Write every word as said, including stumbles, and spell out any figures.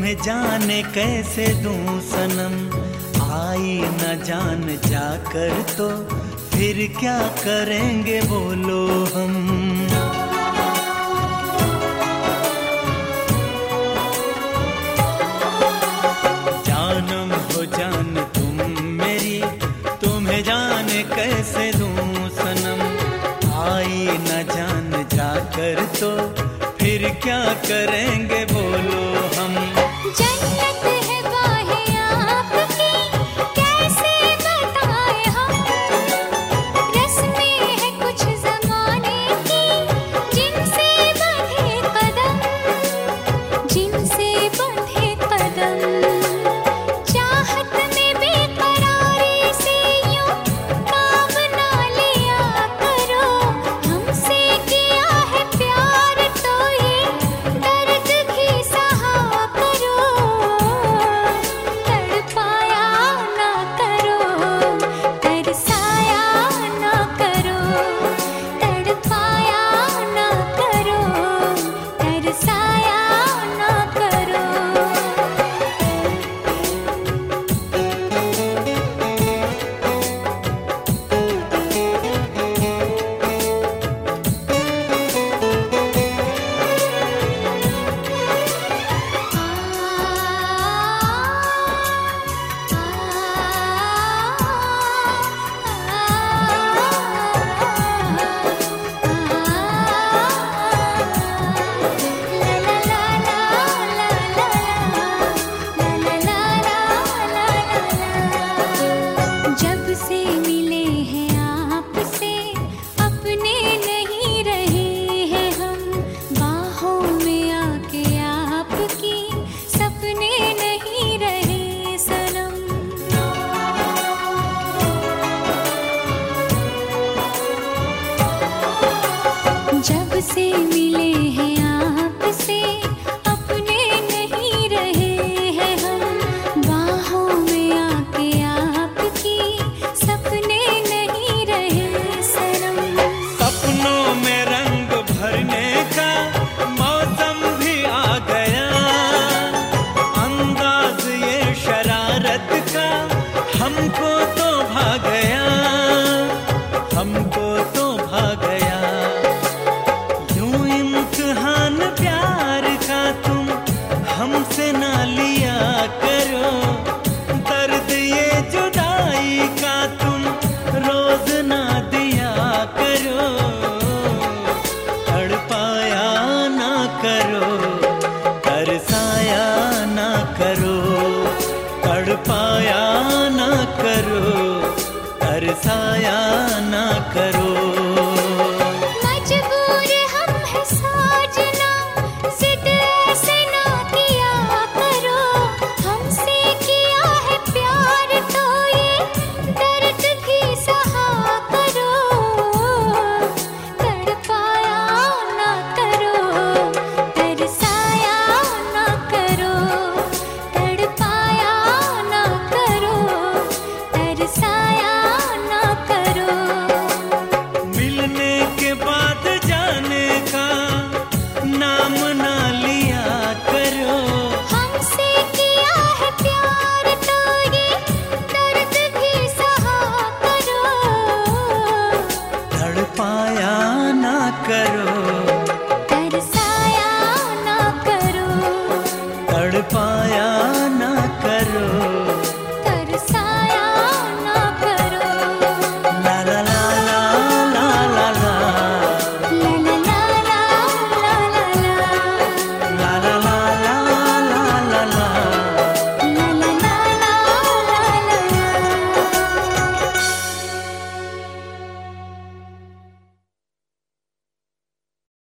तुम्हें जाने कैसे दूं सनम, आई न जान जाकर तो फिर क्या करेंगे बोलो हम। जानम हो जान तुम मेरी, तुम्हें जाने कैसे दूं सनम, आई न जान जाकर तो फिर क्या करेंगे बोलो हम। जन्नत है बाहें आपकी, कैसे बताएं हम, रस्में है कुछ ज़माने की, जिनसे बंधे कदम, जिनसे बंधे कदम। चाहत में बेकरारी से यूं काम ना लिया करो, हमसे किया है प्यार तो ये दर्द भी सहा करो, तड़पाया ना करो, तरसाया ना करो, तड़पाया ना करो, तरसाया ना करो। जब से मिले हैं आपसे, अपने नहीं रहे हैं हम, बाहों में आके आपकी सपने नहीं रहे सनम। जब से मिले हैं आपसे, अपने नहीं रहे हैं हम, बाहों में आके आपकी सपने नहीं रहे सनम। सपनों में रंग भरने का मौसम भी आ गया, अंदाज ये शरारत का हमको तो भा गया, हमको तो भा गया। यूं इम्तिहान प्यार का तुम हमसे ना लिया करो, दर्द ये जुदाई का तुम रोज ना दिया करो, तड़पाया ना करो, तरसाया ना करो, तड़पाया ना करो, तरसाया ना करो। मजबूर हम हैं साजना, जिद ऐसे ना किया करो, हमसे किया है प्यार तो ये दर्द भी सहा करो, तड़पाया ना करो, तरसाया ना करो, तड़पाया ना करो, तरसाया ना करो। मिलने के बाद जाने का नाम ना लिया करो, हमसे किया है प्यार तो ये दर्द भी सहा करो, तड़पाया ना करो, तरसाया ना करो, तड़पाया